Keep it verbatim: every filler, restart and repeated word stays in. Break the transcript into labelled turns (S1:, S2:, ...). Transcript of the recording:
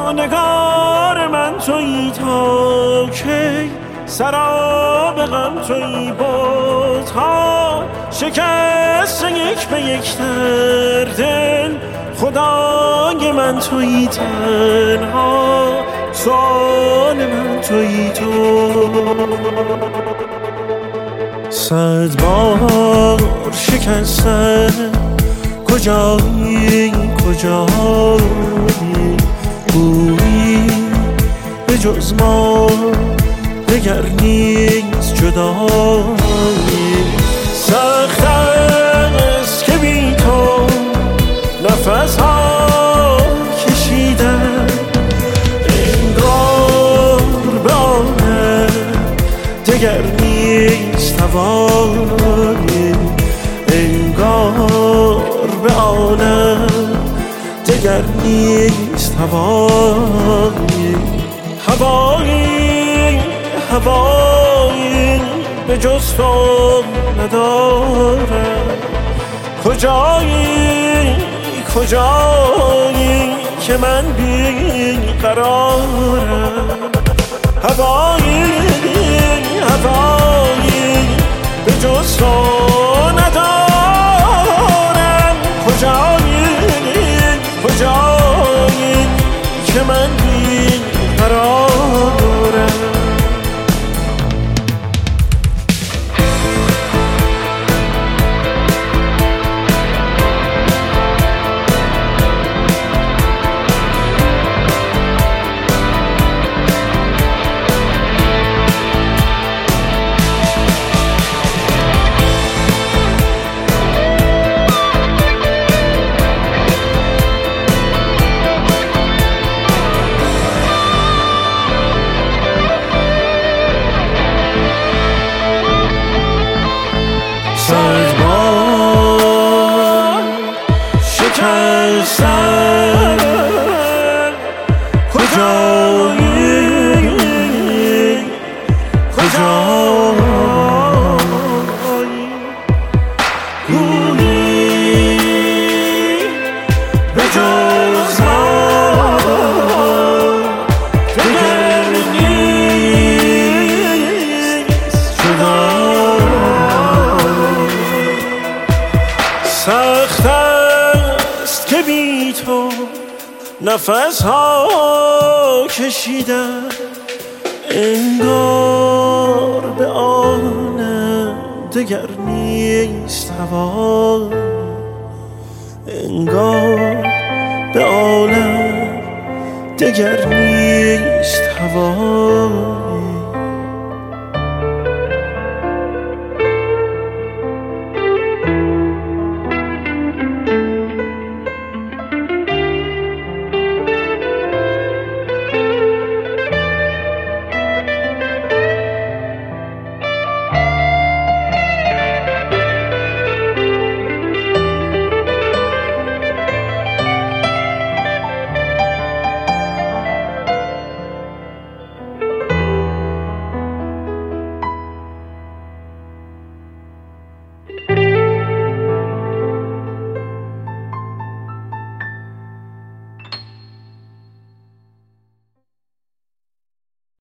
S1: نگار من تویی تا کی، سراب غم تویی بازها شکست یک به یک در دل، خدای من تویی تنها، سوال من تویی تو. صد بار شکستن کجایی کجایی، گویی به جز ما دگر نیست جدایی. سخت است که بی تو نفس ها کشیدم، انگار به آنم دگر نیست توانی، انگار به آنم دگر نیست هوایی. هوایی هوایی به جز تو ندارم، کجایی کجایی که من بی قرارم. هوایی هوایی به جز تو ندارم، کجایی کجایی که من بی قرارم. صد بار شکستن کجایی کجایی، گویی به جز ما دگر نیست جدایی. سخت است که بی تو نفس ها کشیدم، انگار به آنم دگر نیست هوا، انگار به آنم دگر نیست هوا.